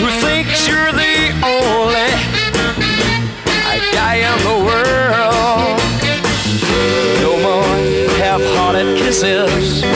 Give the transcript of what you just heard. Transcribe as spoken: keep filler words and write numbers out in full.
who thinks you're the only guy in the world. No more half-hearted kisses,